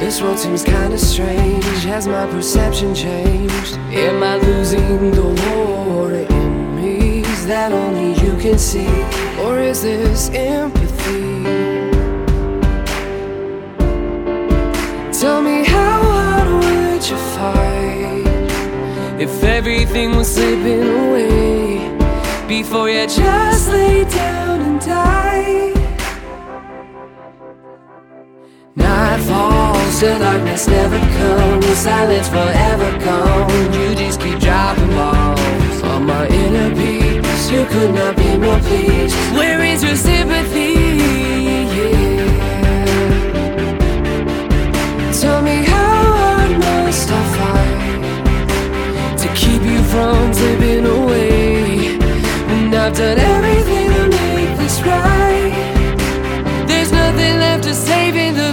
This world seems kinda strange. Has my perception changed? Am I losing the war in me that only you can see? Or is this empathy? Tell me, how hard would you fight if everything was slipping away before you just lay down and die? Night falls, the darkness never comes, silence forever gone. You just keep dropping bombs on my inner peace. You could not be more pleased. Where is your sympathy? Yeah. Tell me, how hard must I fight to keep you from slipping away when I've done everything to make this right? There's nothing left to save in the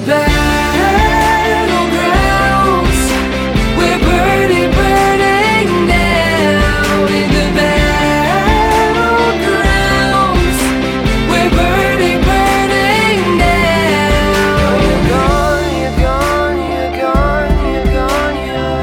battlegrounds. We're burning, burning down in the battlegrounds. We're burning, burning down. You're gone, you're gone, you're gone, you're gone,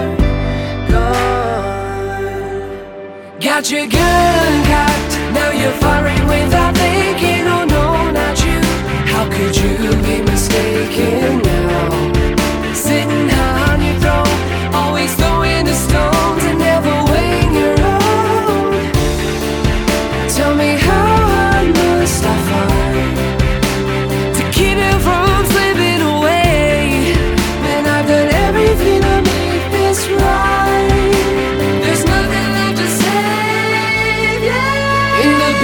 you're gone. Got your gun cocked, now you're firing without thinking. Oh no, not you. How could you be mistaken now? Sitting high on your throne, always throwing the stones and never weighing your own. Tell me, how hard must I fight to keep you from slipping away when I've done everything to make this right? There's nothing left to save, yeah. In the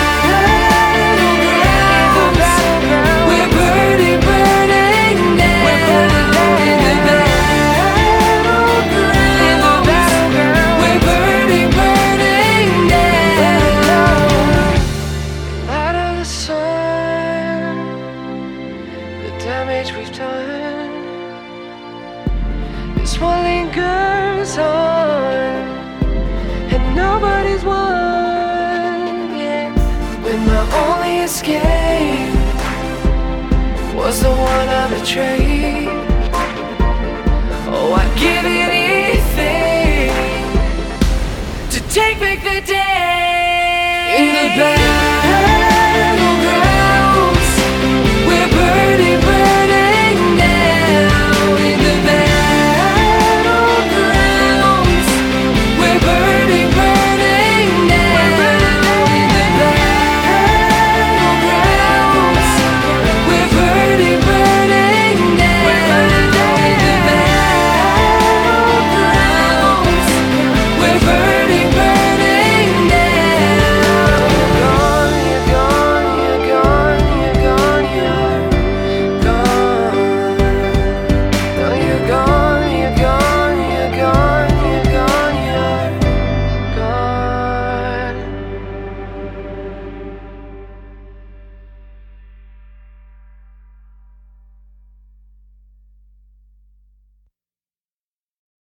damage we've done, this one lingers on, and nobody's won, yeah. When my only escape was the one I betrayed, oh, I'd give anything to take back the day in the back.